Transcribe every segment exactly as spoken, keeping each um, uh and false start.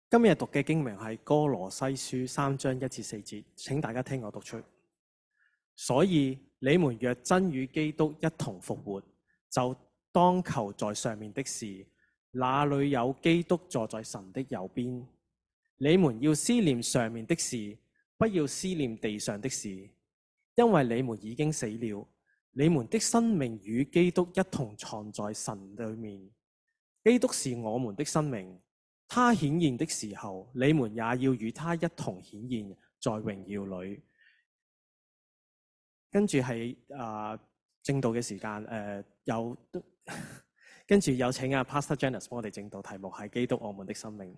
今日讀嘅經文係歌羅西書三章一至四節，請大家聽我讀出。所以你們若真與基督一同復活，就當求在上面的事，那裏有基督坐在神的右邊。你們要思念上面的事，不要思念地上的事，因為你們已經死了，你們的生命與基督一同藏在神裏面。基督是我們的生命，他顯現的時候，你們也要與他一同顯現在榮耀裏。跟住係啊正道嘅時間，誒、呃、有跟住有請阿 Pastor Janice 幫我哋正道，題目係基督我們的生命。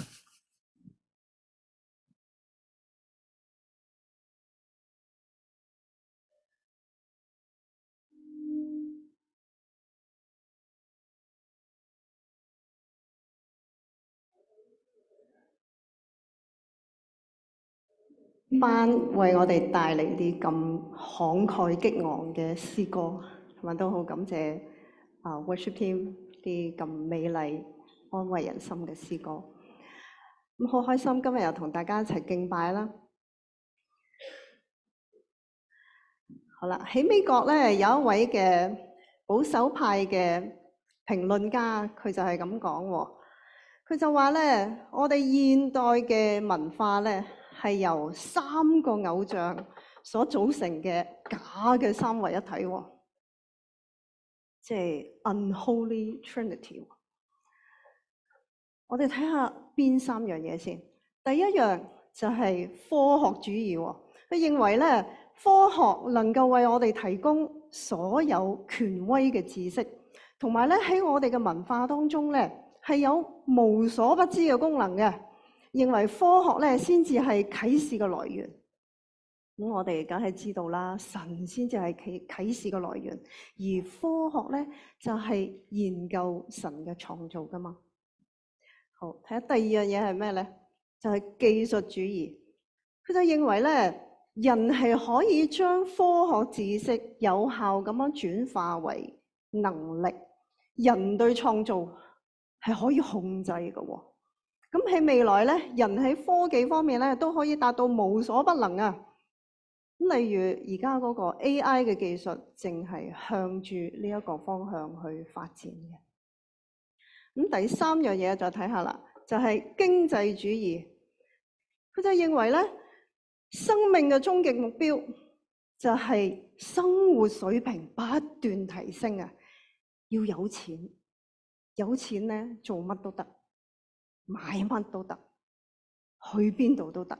班為我哋帶嚟啲咁慷慨激昂嘅詩歌，同埋都好感謝啊 worship team 啲咁美麗安慰人心嘅詩歌。咁好開心今日又同大家一齊敬拜啦。好啦，喺美國咧有一位嘅保守派嘅評論家，佢就係咁講喎。佢就話咧，我哋現代嘅文化咧，係由三個偶像所組成嘅假嘅三位一體喎，即係 Unholy Trinity。我哋睇下邊三樣嘢先。第一樣就係科學主義喎，佢認為咧科學能夠為我哋提供所有權威嘅知識，同埋咧喺我哋嘅文化當中咧係有無所不知嘅功能嘅。認為科學咧先至係啟示嘅來源，咁我哋梗係知道啦，神先至係啟啟示嘅來源，而科學咧就係研究神嘅創造噶嘛。好，睇下第二樣嘢係咩咧？就係技術主義，佢就認為咧人係可以將科學知識有效咁樣轉化為能力，人對創造係可以控制嘅喎。咁喺未來咧，人喺科技方面咧都可以達到無所不能啊！咁例如而家嗰個 A I 嘅技術，正係向住呢一個方向去發展嘅。咁第三樣嘢就睇下啦，就係經濟主義。佢就認為咧，生命嘅終極目標就係生活水平不斷提升啊！要有錢，有錢咧做乜都得。買乜都得，去邊度都得。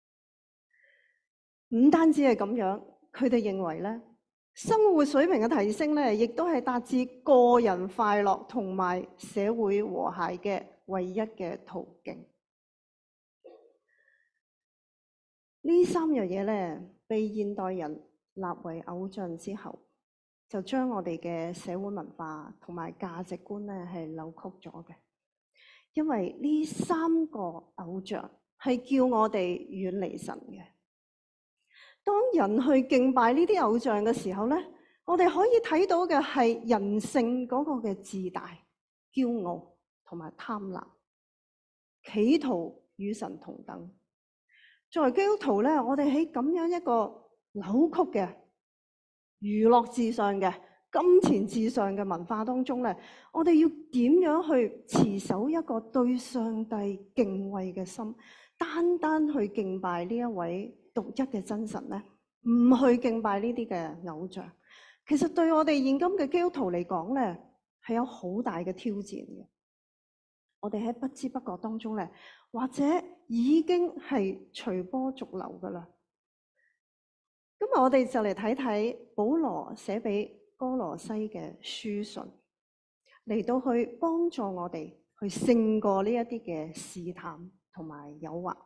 唔單止係咁樣，佢哋認為咧，生活水平嘅提升咧，亦都係達至個人快樂同埋社會和諧嘅唯一嘅途徑。呢三樣嘢咧，被現代人立為偶像之後，就將我哋嘅社會文化同埋價值觀咧係扭曲咗嘅。因為呢三個偶像係叫我哋遠離神嘅。當人去敬拜呢啲偶像嘅時候咧，我哋可以睇到嘅係人性嗰個嘅自大、驕傲同埋貪婪，企圖與神同等。作為基督徒咧，我哋喺咁樣一個扭曲嘅娛樂至上嘅金錢至上嘅文化當中咧，我哋要點樣去持守一個對上帝敬畏嘅心，單單去敬拜呢一位獨一嘅真神咧，唔去敬拜呢啲嘅偶像。其實對我哋現今嘅基督徒嚟講咧，係有好大嘅挑戰嘅。我哋喺不知不覺當中咧，或者已經係隨波逐流噶啦。今日我哋就嚟睇睇保羅寫俾歌羅西嘅書信，嚟到去幫助我哋去勝過呢一啲嘅試探同埋誘惑。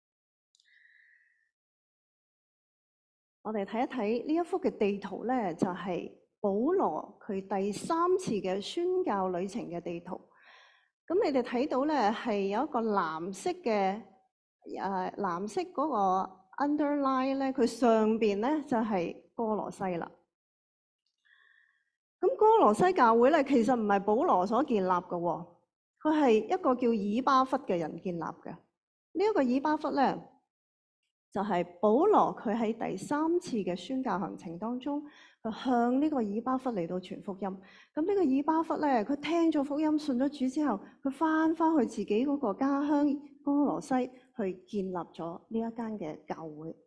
我哋睇一睇呢一幅嘅地圖咧，就係保羅佢第三次嘅宣教旅程嘅地圖。咁你哋睇到咧係有一個藍色嘅誒藍色嗰個 underline 咧，佢上邊咧就係歌羅西啦。咁歌羅西教會咧，其實唔係保羅所建立嘅喎， 佢係一個叫以巴弗嘅人建立嘅。呢、這、一個以巴弗咧，就係、是、保羅佢喺第三次嘅宣教行程當中，佢向呢個以巴弗嚟到傳福音。咁呢個以巴弗咧，佢聽咗福音，信咗主之後，佢翻翻去自己嗰個家鄉哥羅西，去建立咗呢一間嘅教會。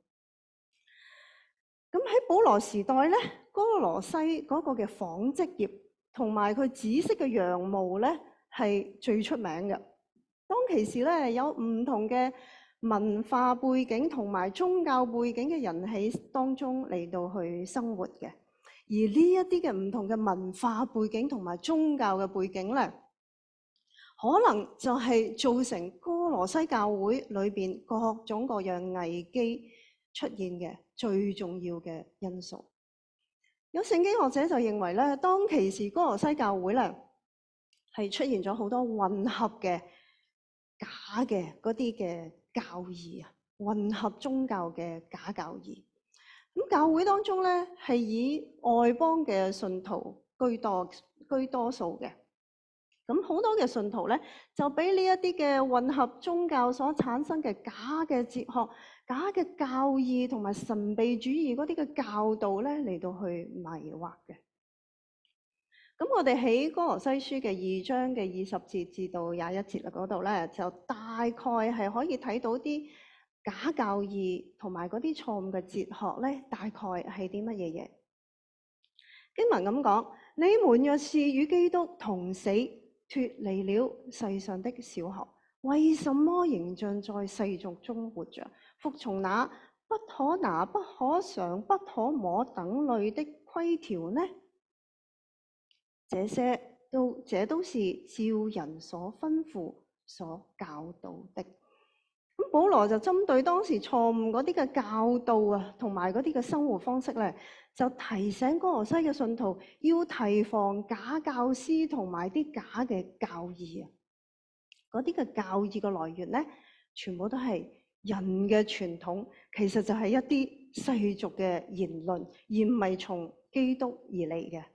咁喺保羅時代咧，哥羅西嗰個嘅紡織業同埋佢紫色嘅羊毛咧係最出名嘅。當其時咧，有唔同嘅文化背景同埋宗教背景嘅人喺當中嚟到去生活嘅。而呢一啲嘅唔同嘅文化背景同埋宗教嘅背景咧，可能就係造成哥羅西教會裏邊各種各樣危機出現嘅最重要嘅因素。有聖經學者就認為咧，當其時哥羅西教會咧係出現咗好多混合嘅假嘅嗰啲嘅教義啊，混合宗教嘅假教義。咁教會當中咧係以外邦嘅信徒居多居多數嘅。咁好多嘅信徒咧，就俾呢一啲嘅混合宗教所產生嘅假嘅哲學、假嘅教義同埋神秘主義嗰啲嘅教導咧，嚟到去迷惑嘅。咁我哋喺哥羅西書嘅二章嘅二十節至到廿一節嗰度咧，就大概係可以睇到啲假教義同埋嗰啲錯誤嘅哲學咧，大概係啲乜嘢嘢？經文咁講：你們若是與基督同死，脫離了世上的小學，為什麼仍像在世俗中活着？服從那不可拿、不可嘗、不可摸等類的規條呢？這些都這都是照人所吩咐、所教導的。咁保羅就針對當時錯誤嗰啲嘅教導啊，同埋嗰啲嘅生活方式咧，就提醒哥羅西嘅信徒要提防假教師同埋啲假嘅教義啊。嗰啲嘅教義嘅來源咧，全部都係人嘅傳統，其實就係一啲世俗嘅言論，而唔係從基督而嚟嘅。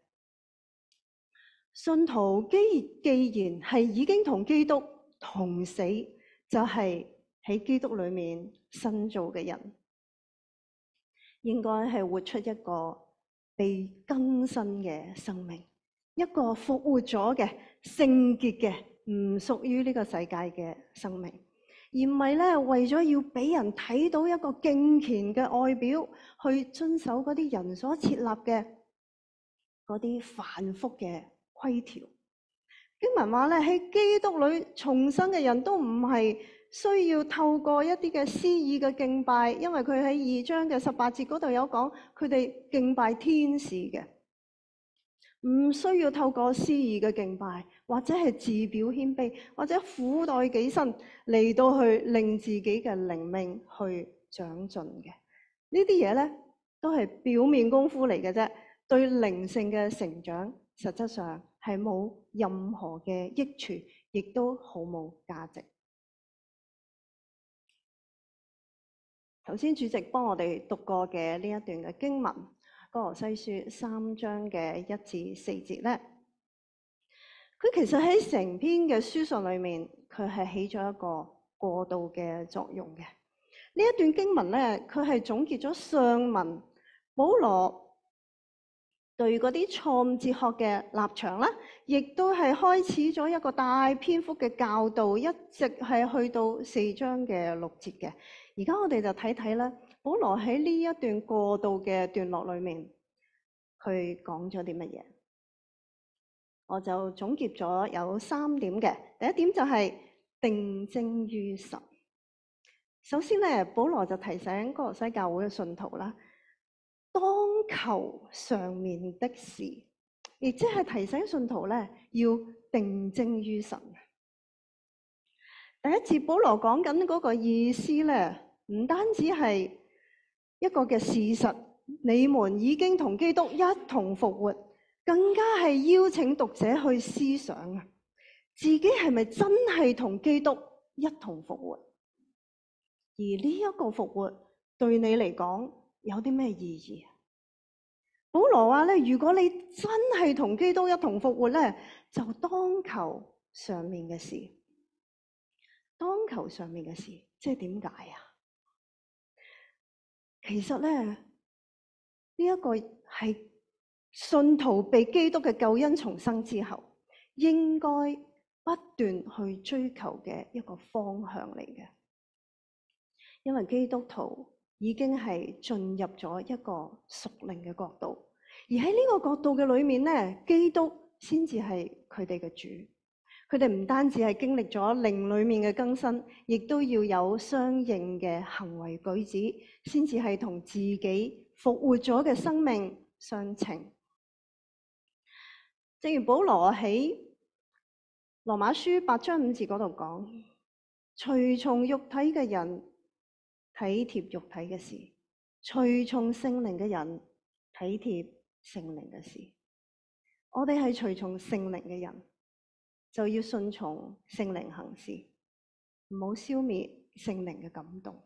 信徒既既然係已經同基督同死，就係喺基督裏面新造嘅人，應該係活出一個被更新嘅生命，一個復活咗嘅聖潔嘅唔屬於呢個世界嘅生命，而唔係咧為咗要俾人睇到一個敬虔嘅外表，去遵守嗰啲人所設立嘅嗰啲繁複嘅規條。經文話咧，喺基督裏重生嘅人都唔係需要透過一啲嘅私意嘅敬拜，因為佢喺二章嘅十八節嗰度有講，佢哋敬拜天使嘅，唔需要透過私意嘅敬拜，或者係自表謙卑，或者苦待己身嚟到去令自己嘅靈命去長進嘅。呢啲嘢咧都係表面功夫嚟嘅啫，對靈性嘅成長實質上係冇任何嘅益處，亦都毫無價值。頭先主席幫我哋讀過嘅呢一段嘅經文，哥羅西書三章嘅一至四節咧，佢其實喺成篇嘅書信裏面，佢係起咗一個過渡嘅作用嘅。呢一段經文咧，佢係總結咗上文保羅對嗰啲錯誤哲學嘅立場啦，亦都係開始咗一個大篇幅嘅教導，一直係去到四章嘅六節嘅。而家我哋就睇睇咧，保羅喺呢一段過渡嘅段落裏面，佢講咗啲乜嘢？我就總結咗有三點嘅。第一點就係定睛於神。首先咧，保羅就提醒哥羅西教會嘅信徒啦，當求上面的事，亦即係提醒信徒咧要定睛於神。第一次保羅講緊嗰個意思咧，唔單止係一個嘅事實，你們已經同基督一同復活，更加係邀請讀者去思想啊，自己係咪真係同基督一同復活？而呢一個復活對你嚟講有啲咩意義？保羅話咧，如果你真係同基督一同復活咧，就當求上面嘅事。當求上面嘅事，即係點解啊？其實咧，呢一個係信徒被基督嘅救恩重生之後，應該不斷去追求嘅一個方向嚟嘅。因為基督徒已經係進入咗一個屬靈嘅國度，而喺呢個國度嘅裏面咧，基督先至係佢哋嘅主。佢哋唔單止係經歷咗靈裏面嘅更新，亦都要有相應嘅行為舉止，先至係同自己復活咗嘅生命相稱。正如保羅喺羅馬書八章五節嗰度講：隨從肉體嘅人體貼肉體嘅事，隨從聖靈嘅人體貼聖靈嘅事。我哋係隨從聖靈嘅人，就要順從聖靈行事，唔好消滅聖靈嘅感動。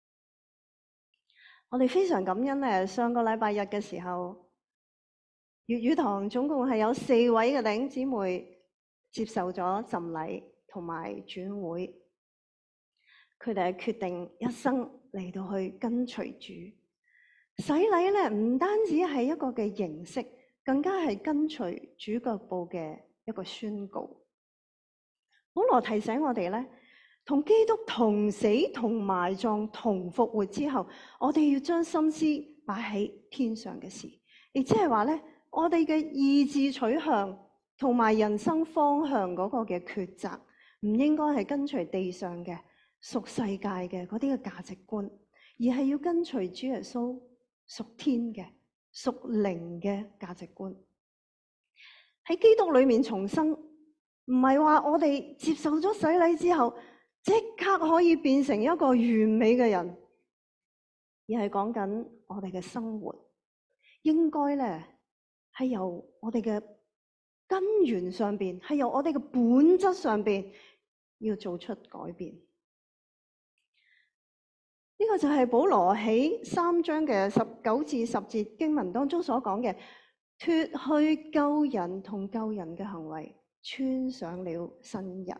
我哋非常感恩咧，上個禮拜日嘅時候，粵語堂總共係有四位嘅弟兄姊妹接受咗浸禮同埋轉會，佢哋係決定一生嚟到去跟隨主。洗禮咧唔單止係一個嘅形式，更加係跟隨主腳步嘅一個宣告。保羅提醒我哋咧，同基督同死、同埋葬、同復活之後，我哋要將心思擺喺天上嘅事，亦即係話咧，我哋嘅意志取向同埋人生方向嗰個嘅抉擇，唔應該係跟隨地上嘅屬世界嘅嗰啲嘅價值觀，而係要跟隨主耶穌屬天嘅屬靈嘅價值觀。喺基督裏面重生。唔係話我哋接受咗洗禮之後，即刻可以變成一個完美嘅人，而係講緊我哋嘅生活，應該咧係由我哋嘅根源上邊，係由我哋嘅本質上邊要做出改變。呢個就係保羅喺三章嘅十九至十節經文當中所講嘅，脫去救人同救人嘅行為，穿上了新人。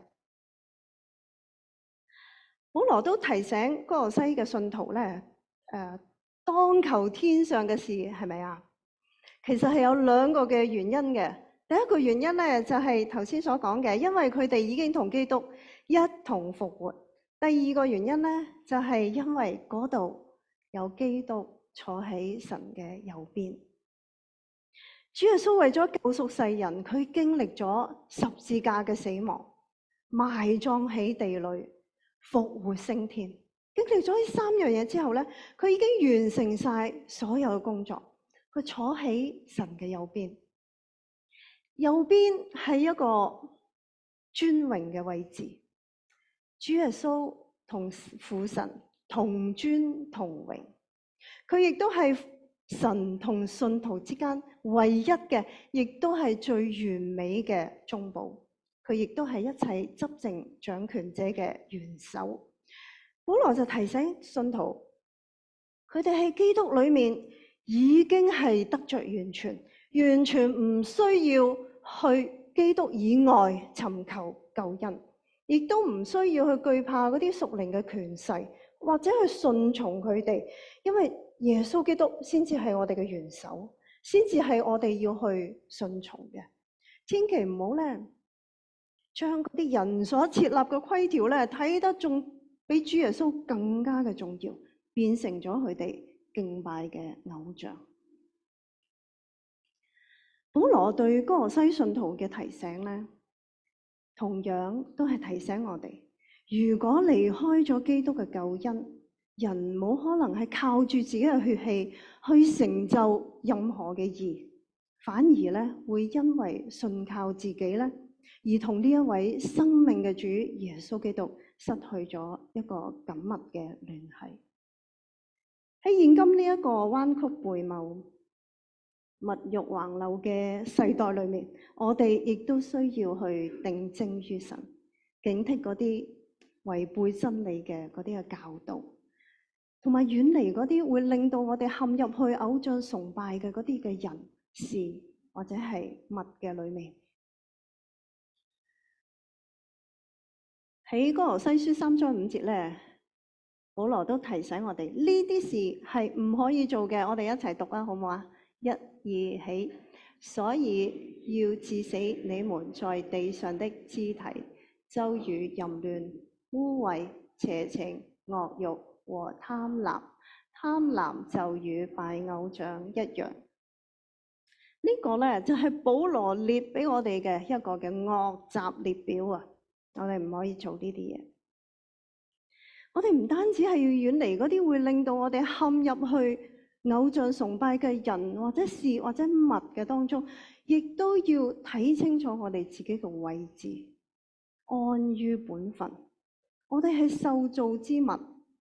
保羅都提醒哥羅西嘅信徒咧，誒、呃，當求天上嘅事，係咪啊？其實係有兩個嘅原因嘅。第一個原因咧就係頭先所講嘅，因為佢哋已經同基督一同復活。第二個原因咧就係因為嗰度有基督坐喺神嘅右邊。主耶穌為咗救贖世人，佢經歷咗十字架嘅死亡、埋葬喺地裏、復活升天。經歷咗呢三樣嘢之後咧，佢已經完成晒所有嘅工作。佢坐喺神嘅右邊，右邊係一個尊榮嘅位置。主耶穌同父神同尊同榮，佢亦都係神同信徒之間唯一嘅，亦都係最完美嘅中保。佢亦都係一切執政掌權者嘅元首。保羅就提醒信徒，佢哋喺基督裏面已經係得着完全，完全唔需要去基督以外尋求救恩，亦都唔需要去懼怕嗰啲屬靈嘅權勢，或者去順從佢哋，因為耶穌基督先至係我哋嘅元首，先至係我哋要去順從嘅。千祈唔好咧，將嗰啲人所設立嘅規條咧睇得仲比主耶穌更加嘅重要，變成咗佢哋敬拜嘅偶像。保羅對哥羅西信徒嘅提醒咧，同樣都係提醒我哋，如果離開咗基督嘅救恩，人冇可能係靠住自己嘅血氣去成就任何嘅義，反而咧會因為信靠自己咧，而同呢一位生命嘅主耶穌基督失去咗一個緊密嘅聯繫。喺現今呢一個彎曲背謬、物欲橫流嘅世代裏面，我哋亦都需要去定睛於神，警惕嗰啲違背真理嘅嗰啲嘅教導，同埋遠離嗰啲會令到我哋陷入去偶像崇拜嘅嗰啲嘅人事或者係物嘅裏面。 喺哥羅西書三章五節咧，保羅都提醒我哋呢啲事係唔可以做嘅。我哋一齊讀啊，好唔好啊？一、二起。所以要治死你們在地上的肢體，就如淫亂、污穢、邪情、惡慾和貪婪。貪婪就與拜偶像一樣。呢個咧就係保羅列俾我哋嘅一個嘅惡習列表啊！我哋唔可以做呢啲嘢。我哋唔單止係要遠離嗰啲會令到我哋陷入去偶像崇拜嘅人或者事或者物嘅當中，亦都要睇清楚我哋自己嘅位置，安於本分。我哋係受造之物，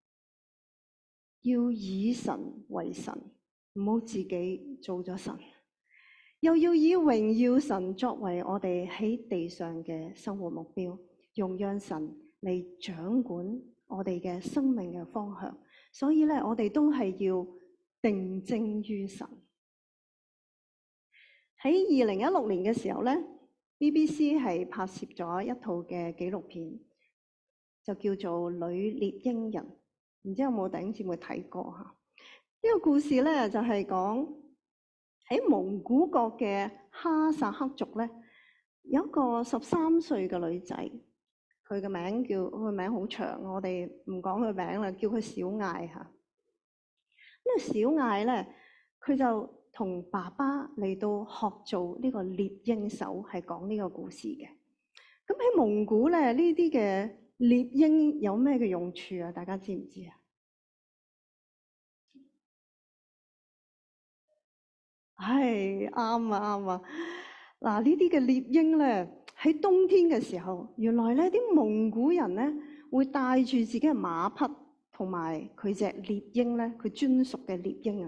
要以神為神，唔好自己做咗神。又要以榮耀神作為我哋喺地上嘅生活目標，用讓神嚟掌管我哋嘅生命嘅方向。所以咧，我哋都係要定睛於神。喺二零一六年嘅時候咧 ，B B C 係拍攝咗一套嘅紀錄片，就叫做《女獵鷹人》，唔知有冇弟兄姊妹睇過吓？呢、這個故事咧就係講喺蒙古國嘅哈薩克族咧，有一個十三歲嘅女仔，佢嘅名叫佢名好長，我哋唔講佢名啦，叫佢小艾吓。呢個小艾咧，佢就同爸爸嚟到學做呢個獵鷹手，係講呢個故事嘅。咁喺蒙古咧，呢啲嘅獵鷹有咩嘅用處啊？大家知唔知啊？係啱啊啱啊！嗱，呢啲嘅獵鷹咧，喺冬天嘅時候，原來咧啲蒙古人咧會帶住自己嘅馬匹同埋佢隻獵鷹咧，佢專屬嘅獵鷹啊，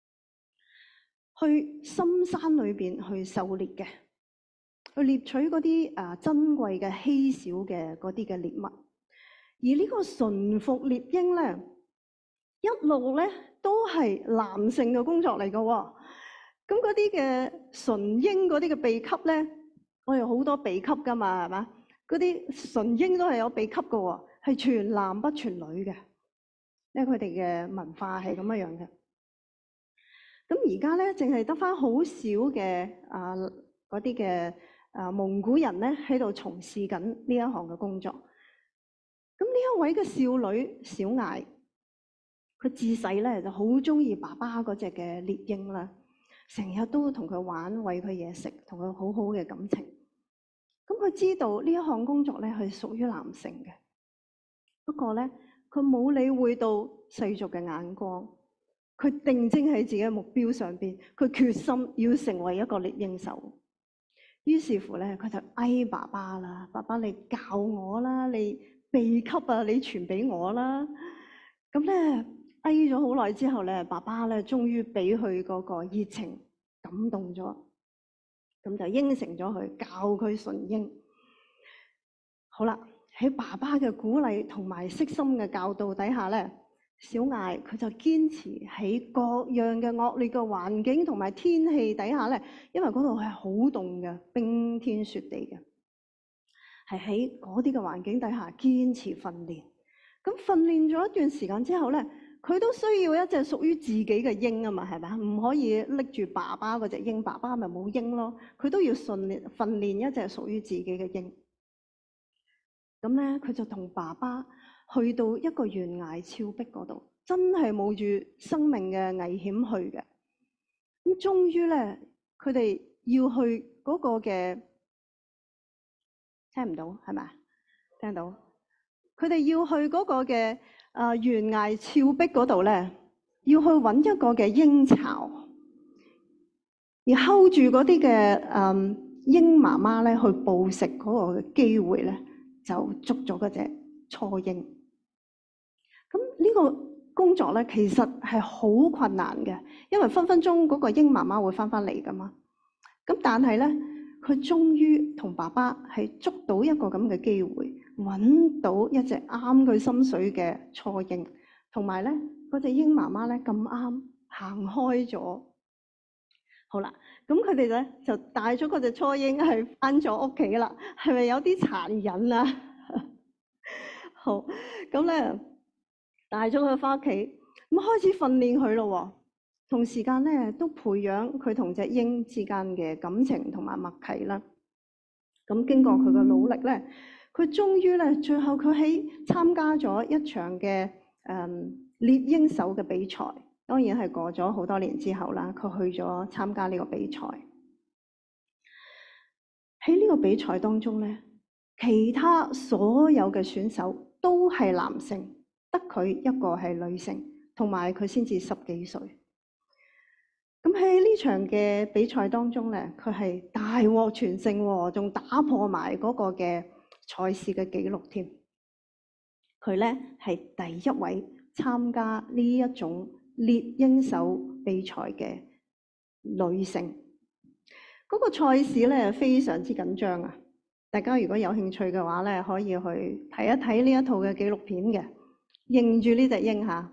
去深山裏邊去狩獵嘅，去獵取嗰啲啊珍貴嘅稀少嘅嗰啲嘅獵物。而呢個馴服獵鷹咧，一路咧都係男性嘅工作嚟嘅喎。咁嗰啲嘅馴鷹嗰啲嘅秘笈咧，我哋好多秘笈噶嘛，係嘛？嗰啲馴鷹都係有秘笈嘅喎，係傳男不傳女嘅，因為佢哋嘅文化係咁樣樣嘅。咁而家咧，淨係得返好少嘅啊嗰啲嘅啊蒙古人咧喺度從事緊呢一項嘅工作。咁呢一位嘅少女小艾，佢自細咧就好中意爸爸嗰隻嘅獵鷹啦。成日都同佢玩，餵佢嘢食，同佢好好嘅感情。咁佢知道呢一項工作咧係屬於男性嘅，不過咧佢冇理會到世俗嘅眼光，佢定睛喺自己嘅目標上邊，佢決心要成為一個獵鷹手。於是乎咧，佢就嗌爸爸啦，爸爸你教我啦，你秘笈啊，你傳俾我啦。咁咧。哀咗好耐之後咧，爸爸咧終於俾佢嗰個熱情感動咗，咁就應承咗佢教佢馴鷹。好啦，喺爸爸嘅鼓勵同埋悉心嘅教導底下咧，小艾佢就堅持喺各樣嘅惡劣嘅環境同埋天氣底下咧，因為嗰度係好凍嘅，冰天雪地嘅，係喺嗰啲嘅環境底下堅持訓練。咁訓練咗一段時間之後咧，佢都需要一隻屬於自己嘅鷹啊嘛，係咪？唔可以拎住爸爸嗰隻鷹，爸爸咪冇鷹咯。佢都要訓練訓練一隻屬於自己嘅鷹。咁咧，佢就同爸爸去到一個懸崖峭壁嗰度，真係冒住生命嘅危險去嘅。咁終於咧，佢哋要去嗰個嘅，聽唔到係咪？聽到？佢哋要去嗰個嘅。啊！懸崖峭壁嗰度咧，要去揾一個嘅鷹巢，而 hold 住嗰啲嘅嗯鷹媽媽咧去捕食嗰個機會咧，就捉咗嗰隻雛鷹。咁呢個工作咧，其實係好困難嘅，因為分分鐘嗰個鷹媽媽會翻返嚟噶嘛。咁但係咧，佢終於同爸爸係捉到一個咁嘅機會。揾到一隻啱佢心水嘅雛鷹，同埋咧嗰隻鷹媽媽咧咁啱行開咗。好啦，咁佢哋咧就帶咗嗰隻雛鷹係翻咗屋企啦。係咪有啲殘忍啊？ 好，咁咧帶咗佢翻屋企，咁開始訓練佢咯喎。同時間咧都培養佢同隻鷹之間嘅感情同埋默契啦。咁經過佢嘅努力咧，佢終於咧最後佢喺參加咗一場嘅誒、嗯、獵鷹手嘅比賽。當然係過咗好多年之後啦，佢去咗參加呢個比賽。喺呢個比賽當中咧，其他所有嘅選手都係男性，得佢一個係女性，同埋佢先至十幾歲。咁喺呢場嘅比賽當中咧，佢係大獲全勝喎，仲打破埋嗰個嘅賽事嘅紀錄添。佢咧係第一位參加呢一種獵鷹手比賽嘅女性。嗰個賽事咧非常之緊張啊！大家如果有興趣嘅話咧，可以去睇一睇呢一套嘅紀錄片嘅，認住呢隻鷹嚇。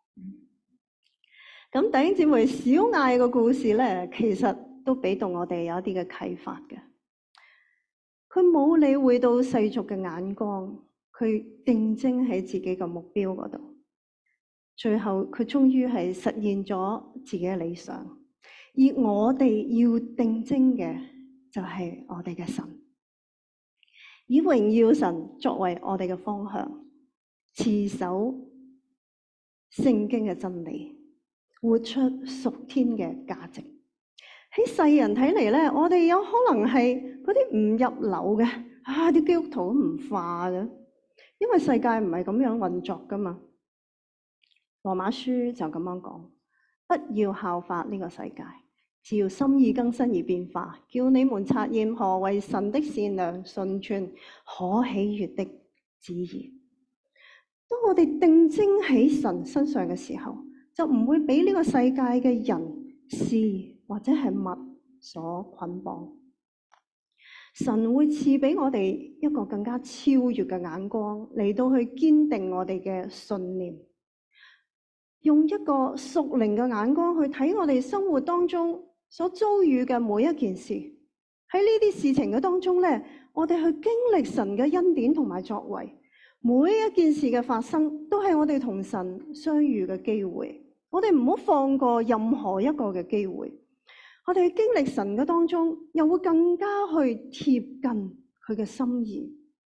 咁弟兄姊妹，小艾個故事咧，其實都俾到我哋有一啲嘅啟發嘅。佢冇理會到世俗嘅眼光，佢定睛喺自己嘅目標嗰度。最後佢終於係實現咗自己嘅理想。而我哋要定睛嘅就係我哋嘅神，以榮耀神作為我哋嘅方向，持守聖經嘅真理，活出屬天嘅價值。喺世人睇嚟咧，我哋有可能係嗰啲唔入流嘅，啊啲基督徒都唔化嘅，因為世界唔係咁樣運作噶嘛。羅馬書就咁樣講，不要效法呢個世界，只要心意更新而變化，叫你們察驗何為神的善良、純全、可喜悅的旨意。當我哋定睛喺神身上嘅時候，就唔會俾呢個世界嘅人事或者係物所捆綁。神會賜俾我哋一個更加超越嘅眼光，嚟到去堅定我哋嘅信念，用一個屬靈嘅眼光去睇我哋生活當中所遭遇嘅每一件事。喺呢啲事情嘅當中咧，我哋去經歷神嘅恩典同埋作為。每一件事嘅發生都係我哋同神相遇嘅機會。我哋唔好放過任何一個嘅機會。我哋喺經歷神嘅當中，又會更加去貼近佢嘅心意。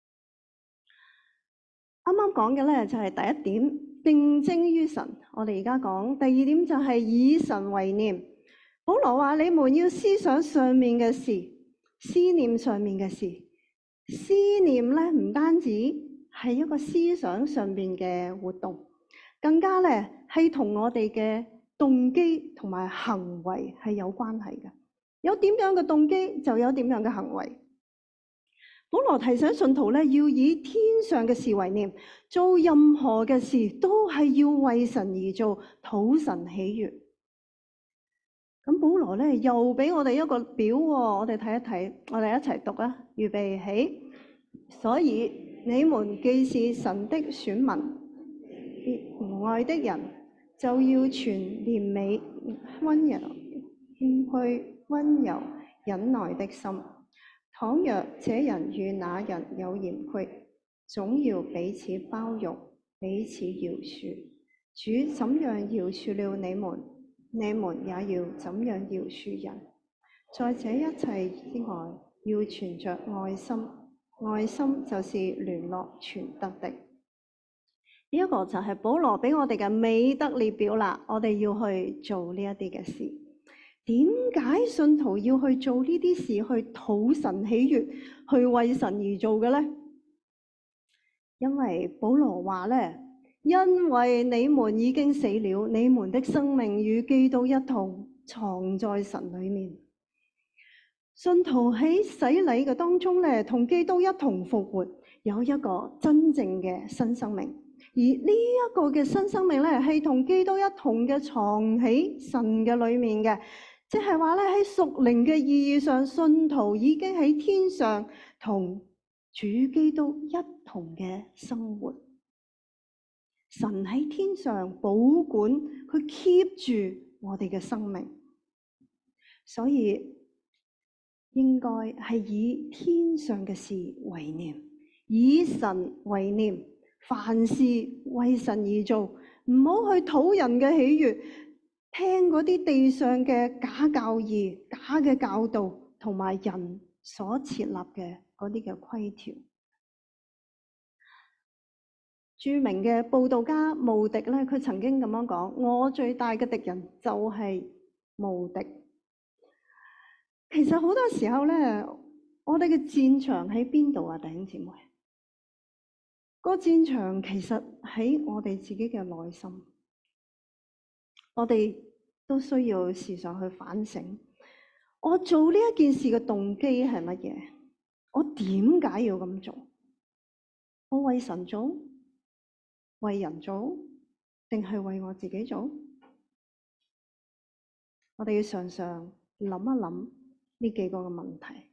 啱啱講嘅咧就係第一點，定睛於神。我哋而家講第二點就係以神為念。保羅話：你們要思想上面嘅事，思念上面嘅事。思念咧唔單止係一個思想上面嘅活動，更加咧係同我哋嘅動機同埋行為係有關係嘅。有點樣嘅動機，就有點樣嘅行為。保羅提醒信徒咧，要以天上嘅事為念，做任何嘅事都係要為神而做，討神喜悅。咁保羅咧又俾我哋一個表，我哋睇一睇，我哋一齊讀啊！預備起。所以你們既是神的選民，別愛的人，就要存憐憫、溫柔、謙虛、溫柔、忍耐的心。倘若這人與那人有嫌隙，總要彼此包容，彼此饒恕。主怎樣饒恕了你們，你們也要怎樣饒恕人。在這一切之外，要存着愛心。愛心就是聯絡全德的。呢一個就係保羅俾我哋嘅美德列表啦。我哋要去做呢一啲嘅事。點解信徒要去做呢啲事，去討神喜悅，去為神而做嘅呢？因為保羅話咧，因為你們已經死了，你們的生命與基督一同藏在神裏面。信徒喺洗禮嘅當中咧，同基督一同復活，有一個真正嘅新生命。而呢一個嘅新生命咧，係同基督一同嘅藏喺神嘅裏面嘅，即係話咧，喺屬靈嘅意義上，信徒已經喺天上同主基督一同嘅生活。神喺天上保管，佢 keep 住我哋嘅生命，所以應該係以天上嘅事為念，以神為念， 凡事為神而做，唔好去討人嘅喜悅，聽嗰啲地上嘅假教義、假嘅教導，同埋人所設立嘅嗰啲嘅規條。著名嘅佈道家慕迪咧，佢曾經咁樣講：我最大嘅敵人就係慕迪。其實好多時候咧，我哋嘅戰場喺邊度啊？弟兄姊妹，個戰場其實喺我哋自己嘅內心。我哋都需要時常去反省，我做呢一件事嘅動機係乜嘢？我點解要咁做？我為神做，為人做，定係為我自己做？我哋要常常諗一諗呢幾個嘅問題。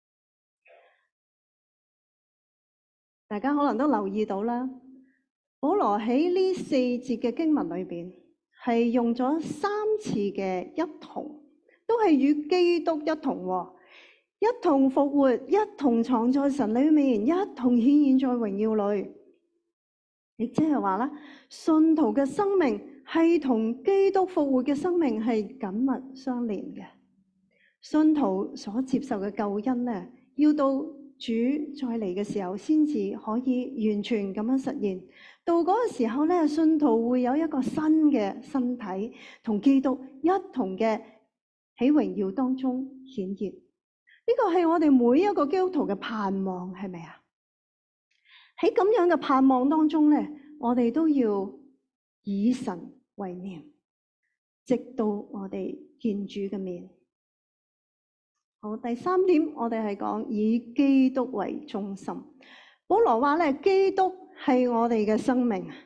大家可能都留意到啦，保羅喺呢四節嘅經文裏邊係用咗三次嘅一同，都係與基督一同喎，一同復活，一同藏在神裏面，一同顯現在榮耀裏。亦即係話啦，信徒嘅生命係同基督復活嘅生命係緊密相連嘅。信徒所接受嘅救恩呢，要到主再嚟嘅時候，先至可以完全咁樣實現。到嗰個時候咧，信徒會有一個新嘅身體，同基督一同嘅喺榮耀當中顯現。呢個係我哋每一個基督徒嘅盼望，係咪啊？喺咁樣嘅盼望當中咧，我哋都要以神為念，直到我哋見主嘅面。好，第三點，我哋係講以基督為中心。保羅話咧，基督係我哋嘅生命。呢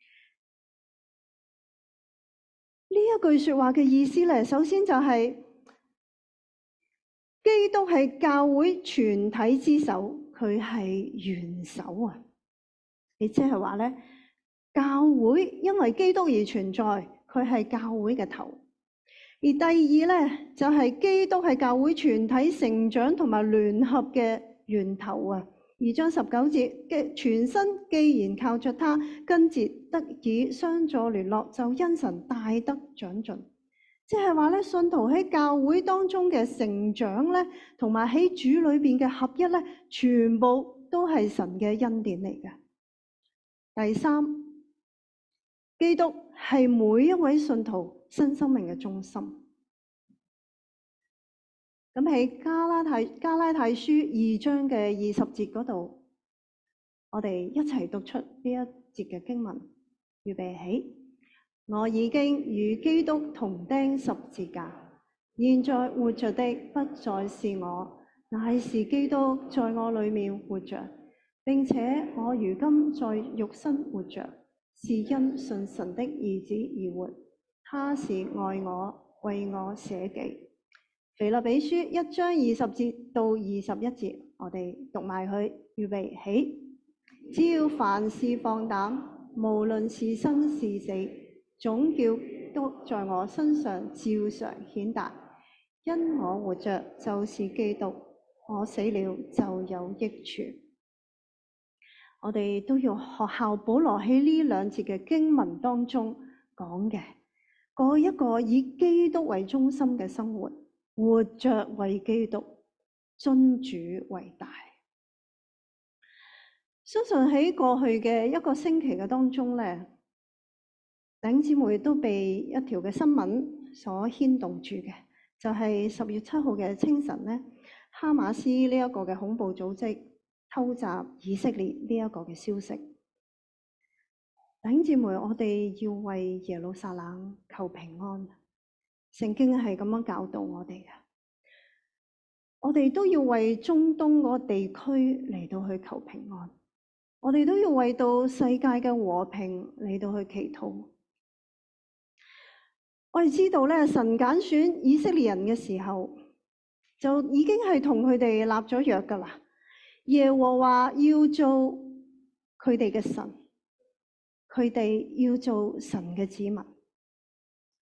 一句說話嘅意思咧，首先就係基督係教會全體之首，佢係元首啊！亦即係話咧，教會因為基督而存在，佢係教會嘅頭。而第二咧，就係基督係教會全體成長同埋聯合嘅源頭啊！二章十九節嘅全身既然靠着他，根節得以相助聯絡，就因神大得長進。即係話咧，信徒喺教會當中嘅成長咧，同埋喺主裏邊嘅合一咧，全部都係神嘅恩典嚟嘅。第三，基督係每一位信徒新生命嘅中心。咁喺加拉太加拉太書二章嘅二十節嗰度，我哋一齊讀出呢一節嘅經文。預備起，我已經與基督同釘十字架，現在活着的不再是我，乃是基督在我裏面活着，並且我如今在肉身活着，是因信神的兒子而活。他是愛我，為我捨己。腓立比書一章二十節到二十一節，我哋讀埋佢。預備起，只要凡事放膽，無論是生是死，總叫都在我身上照常顯達。因我活着就是基督，我死了就有益處。我哋都要學效保羅喺呢兩節嘅經文當中講嘅，過一個以基督為中心嘅生活，活着為基督，尊主為大。相信喺過去嘅一個星期嘅當中咧，弟兄姊妹都被一條嘅新聞所牽動住嘅，就係十月七號嘅清晨咧，哈馬斯呢一個嘅恐怖組織偷襲以色列呢一個嘅消息。弟兄姊妹，我哋要為耶路撒冷求平安。聖經係咁樣教導我哋嘅，我哋都要為中東嗰個地區嚟到去求平安，我哋都要為到世界嘅和平嚟到去祈禱。我哋知道咧，神揀選以色列人嘅時候，就已經係同佢哋立咗約噶啦。耶和華要做佢哋嘅神，佢哋要做神嘅子民。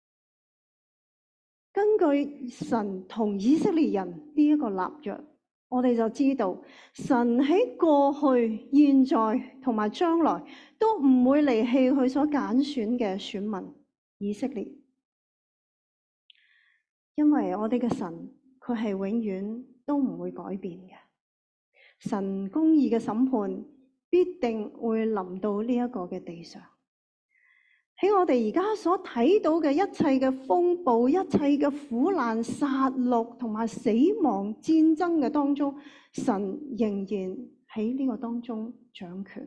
根據神同以色列人呢一個立約， 我哋就知道神喺過去、現在同埋將來都唔會離棄佢所揀選嘅選民以色列，因為我哋嘅神佢係永遠都唔會改變嘅。神公義嘅審判必定會臨到呢一個嘅地上。喺我哋而家所睇到嘅一切嘅風暴、一切嘅苦難、殺戮同埋死亡、戰爭嘅當中，神仍然喺呢個當中掌權。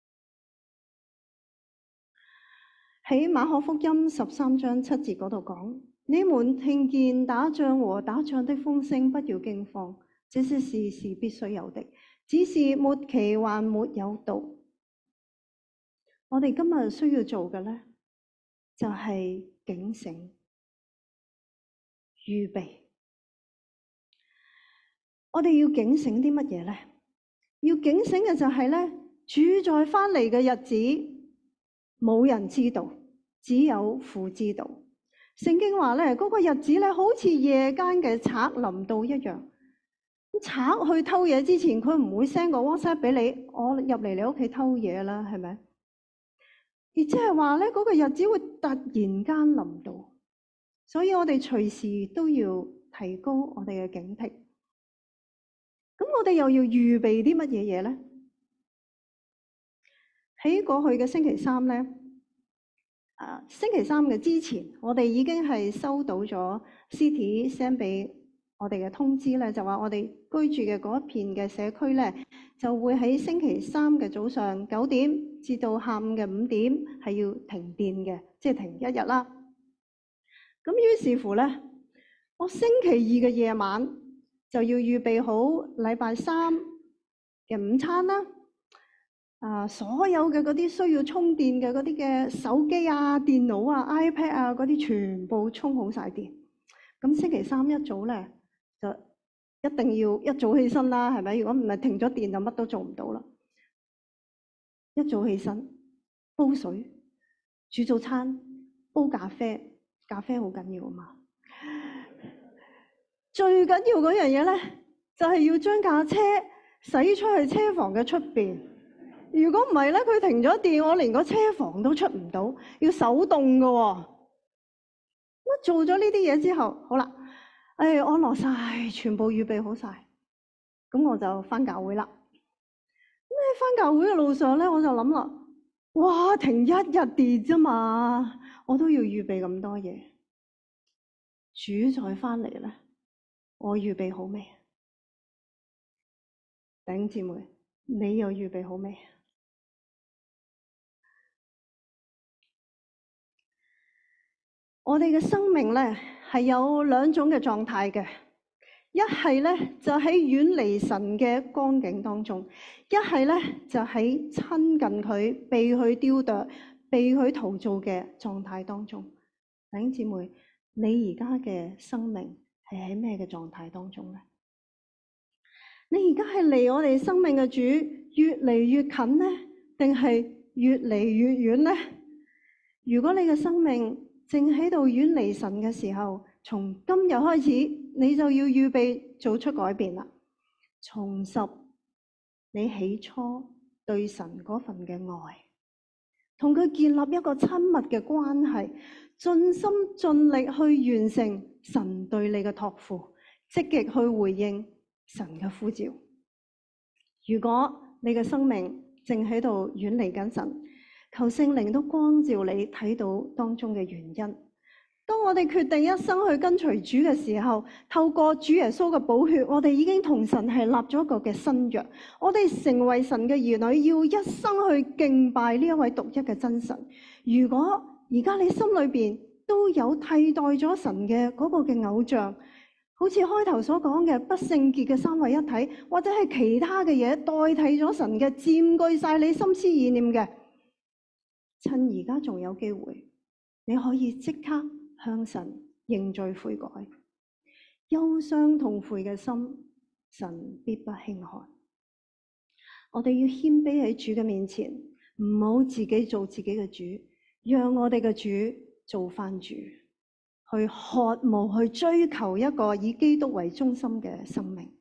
喺馬可福音十三章七節嗰度講：你們聽見打仗和打仗的風聲，不要驚慌，這些事是必須有的，只是末期還沒有到。我哋今日需要做嘅呢，就係警醒、預備。我哋要警醒啲乜嘢呢？要警醒嘅就係呢，主再返嚟嘅日子，冇人知道，只有父知道。聖經話呢，嗰個日子呢，好似夜間嘅賊臨到一樣。賊去偷嘢之前，佢唔會 send 個 WhatsApp 俾你，我入嚟你屋企偷嘢啦，係咪？亦即係話咧，嗰個日子會突然間臨到，所以我哋隨時都要提高我哋嘅警惕。咁我哋又要預備啲乜嘢嘢咧？喺過去嘅星期三咧，啊星期三嘅之前，我哋已經係收到咗 City send 俾我哋嘅通知咧，就話我哋居住嘅嗰一片嘅社區咧，就會喺星期三嘅早上九點至到下午嘅五點係要停電嘅，即係停一日啦。咁於是乎咧，我星期二嘅夜晚就要預備好禮拜三嘅午餐啦。啊，所有嘅嗰啲需要充電嘅嗰啲嘅手機啊、電腦啊、iPad 啊嗰啲全部充好晒電。咁星期三一早咧，就一定要一早起身啦，係咪？如果唔係停咗電就乜都做唔到啦。一早起身，煲水、煮早餐、煲咖啡，咖啡好緊要啊嘛。最緊要嗰樣嘢咧，就係要將架車駛出去車房嘅出邊。如果唔係咧，佢停咗電，我連個車房都出唔到，要手動㗎喎。咁做咗呢啲嘢之後，好啦。哎，安樂晒，全部預備好晒，咁我就返教會啦。咁喺返教會嘅路上咧，我就諗啦，哇，停一日電啫嘛，我都要預備咁多嘢。主再返嚟咧，我預備好未？弟兄姊妹，你又預備好未？我哋嘅生命咧係有兩種嘅狀態嘅，一係咧就喺遠離神嘅光景當中，一係咧就喺親近佢、被佢雕琢、被佢陶造嘅狀態當中。弟兄姊妹，你而家嘅生命係喺咩嘅狀態當中咧？你而家係離我哋生命嘅主越嚟越近咧，定係越嚟越遠咧？如果你嘅生命正喺度遠離神嘅時候，從今日開始，你就要預備做出改變啦。重拾你起初對神嗰份嘅愛，同佢建立一個親密嘅關係，盡心盡力去完成神對你嘅託付，積極去回應神嘅呼召。如果你嘅生命正喺度遠離緊神，求聖靈都光照你，睇到當中嘅原因。當我哋決定一生去跟隨主嘅時候，透過主耶穌嘅寶血，我哋已經同神係立咗一個嘅新約。我哋成為神嘅兒女，要一生去敬拜呢一位獨一嘅真神。如果而家你心裏邊都有替代咗神嘅嗰個嘅偶像，好似開頭所講嘅不聖潔嘅三位一體，或者係其他嘅嘢代替咗神嘅，佔據晒你心思意念嘅，趁而家仲有機會，你可以即刻向神認罪悔改。憂傷痛悔嘅心，神必不輕看。我哋要謙卑喺主嘅面前，唔好自己做自己嘅主，讓我哋嘅主做返主，去渴慕去追求一個以基督為中心嘅生命。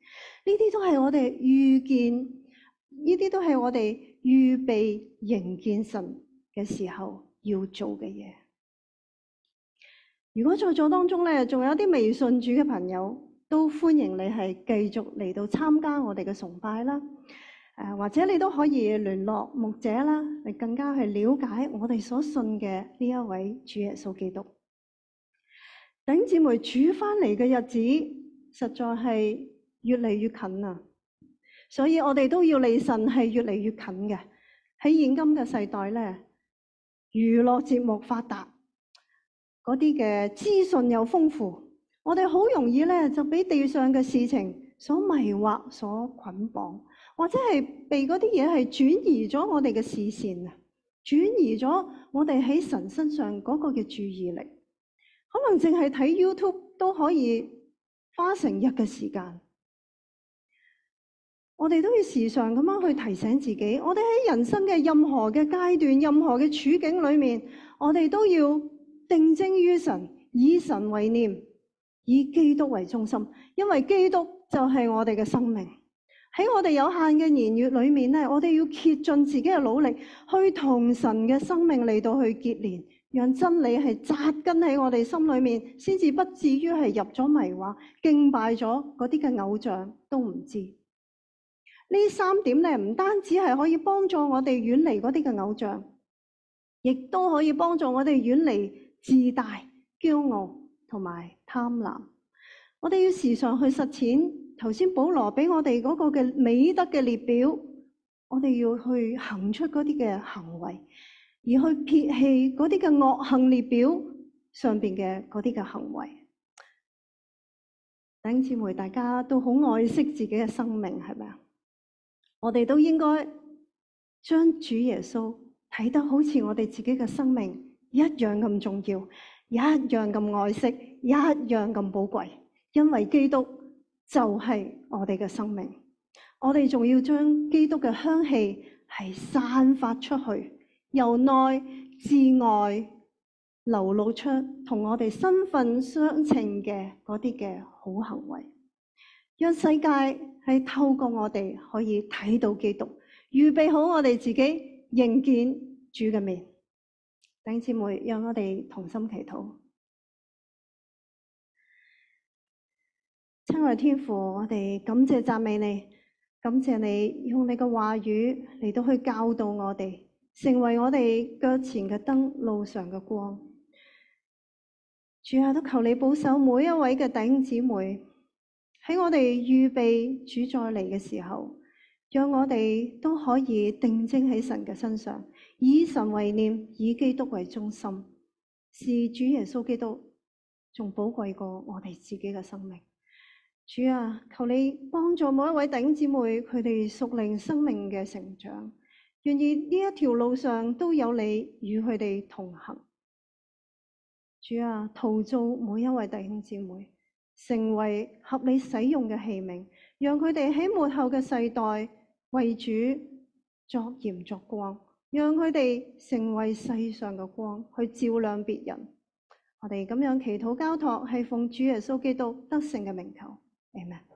呢啲都係我哋預見，呢啲都係我哋預備迎見神嘅時候要做嘅嘢。如果在座當中咧，仲有啲未信主嘅朋友，都歡迎你係繼續嚟到參加我哋嘅崇拜啦。誒，或者你都可以聯絡牧者啦，你更加去了解我哋所信嘅呢一位主耶穌基督。弟兄姊妹，主翻嚟嘅日子實在係越嚟越近啊！所以我哋都要離神係越嚟越近嘅。喺現今嘅世代咧，娛樂節目發達，嗰啲嘅資訊又豐富，我哋好容易咧就俾地上嘅事情所迷惑、所捆綁，或者係被嗰啲嘢係轉移咗我哋嘅視線啊，轉移咗我哋喺神身上嗰個嘅注意力。可能淨係睇 YouTube 都可以花成日嘅時間。我哋都要時常咁樣去提醒自己，我哋喺人生嘅任何嘅階段、任何嘅處境裏面，我哋都要定睛於神，以神為念，以基督為中心，因為基督就係我哋嘅生命。喺我哋有限嘅年月裏面咧，我哋要竭盡自己嘅努力，去同神嘅生命嚟到去結連，讓真理係扎根喺我哋心裏面，先至不至於係入咗迷惑，敬拜咗嗰啲嘅偶像都唔知。呢三點咧，唔單止係可以幫助我哋遠離嗰啲嘅偶像，亦都可以幫助我哋遠離自大、驕傲同埋貪婪。我哋要時常去實踐頭先保羅俾我哋嗰個嘅美德嘅列表，我哋要去行出嗰啲嘅行為，而去撇棄嗰啲嘅惡行列表上邊嘅嗰啲嘅行為。弟兄姊妹，大家都好愛惜自己嘅生命，係咪啊？我哋都應該將主耶穌睇得好似我哋自己嘅生命一樣咁重要，一樣咁愛惜，一樣咁寶貴。因為基督就係我哋嘅生命，我哋仲要將基督嘅香氣係散發出去，由內至外流露出同我哋身份相稱嘅嗰啲嘅好行為，讓世界係透過我哋可以睇到基督，預備好我哋自己迎見主嘅面。弟兄姊妹，讓我哋同心祈禱。親愛天父，我哋感謝讚美你，感謝你用你嘅話語嚟到去教導我哋，成為我哋腳前嘅燈，路上嘅光。主啊，都求你保守每一位嘅弟兄姊妹，喺我哋預備主再嚟嘅時候，讓我哋都可以定睛喺神嘅身上，以神為念，以基督為中心，視主耶穌基督仲寶貴過我哋自己嘅生命。主啊，求你幫助每一位弟兄姊妹，佢哋屬靈生命嘅成長，願意呢一條路上都有你與佢哋同行。主啊，陶造每一位弟兄姊妹，成為合你使用嘅器皿，讓佢哋喺末後嘅世代為主作鹽作光，讓佢哋成為世上嘅光，去照亮別人。我哋咁樣祈禱交託，係奉主耶穌基督得勝嘅名求。Amen。